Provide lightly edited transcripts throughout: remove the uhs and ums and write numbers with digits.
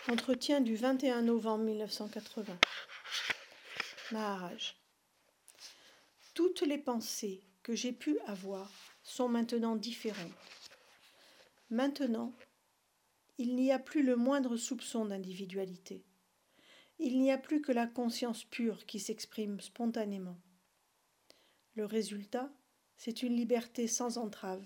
Entretien du 21 novembre 1980. Maharaj. Toutes les pensées que j'ai pu avoir sont maintenant différentes. Maintenant, il n'y a plus le moindre soupçon d'individualité. Il n'y a plus que la conscience pure qui s'exprime spontanément. Le résultat, c'est une liberté sans entrave.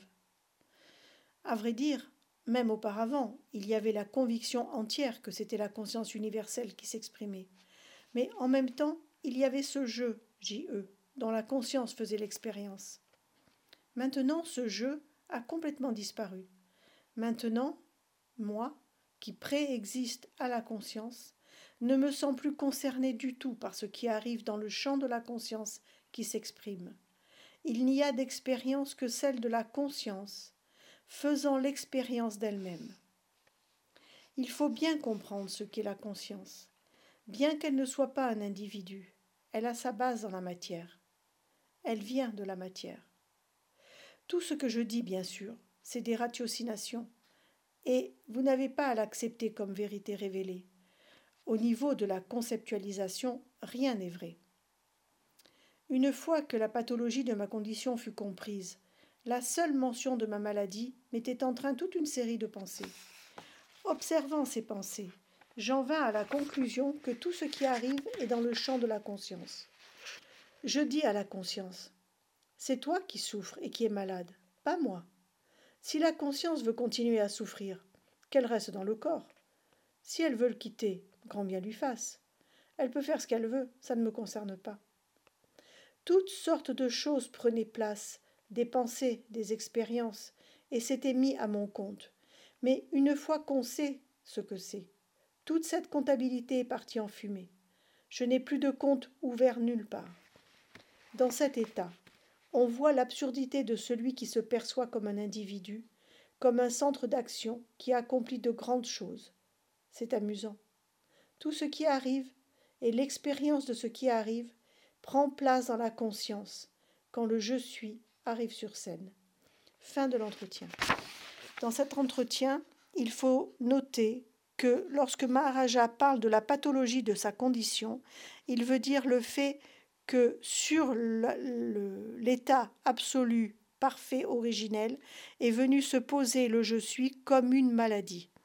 À vrai dire, même auparavant, il y avait la conviction entière que c'était la conscience universelle qui s'exprimait. Mais en même temps, il y avait ce jeu, J-E, dont la conscience faisait l'expérience. Maintenant, ce jeu a complètement disparu. Maintenant, moi, qui préexiste à la conscience, ne me sens plus concerné du tout par ce qui arrive dans le champ de la conscience qui s'exprime. Il n'y a d'expérience que celle de la conscience, faisant l'expérience d'elle-même. Il faut bien comprendre ce qu'est la conscience. Bien qu'elle ne soit pas un individu, elle a sa base dans la matière. Elle vient de la matière. Tout ce que je dis, bien sûr, c'est des ratiocinations, et vous n'avez pas à l'accepter comme vérité révélée. Au niveau de la conceptualisation, rien n'est vrai. Une fois que la pathologie de ma condition fut comprise, la seule mention de ma maladie mettait en train toute une série de pensées. Observant ces pensées, j'en vins à la conclusion que tout ce qui arrive est dans le champ de la conscience. Je dis à la conscience, c'est toi qui souffres et qui es malade, pas moi. Si la conscience veut continuer à souffrir, qu'elle reste dans le corps. Si elle veut le quitter, grand bien lui fasse. Elle peut faire ce qu'elle veut, ça ne me concerne pas. Toutes sortes de choses prenaient place, des pensées, des expériences, et s'étaient mis à mon compte. Mais une fois qu'on sait ce que c'est, toute cette comptabilité est partie en fumée. Je n'ai plus de compte ouvert nulle part. Dans cet état, on voit l'absurdité de celui qui se perçoit comme un individu, comme un centre d'action qui accomplit de grandes choses. C'est amusant. Tout ce qui arrive, et l'expérience de ce qui arrive, prend place dans la conscience, quand le je suis arrive sur scène. Fin de l'entretien. Dans cet entretien, il faut noter que lorsque Maharaja parle de la pathologie de sa condition, il veut dire le fait que sur l'état absolu, parfait, originel, est venu se poser le je suis comme une maladie.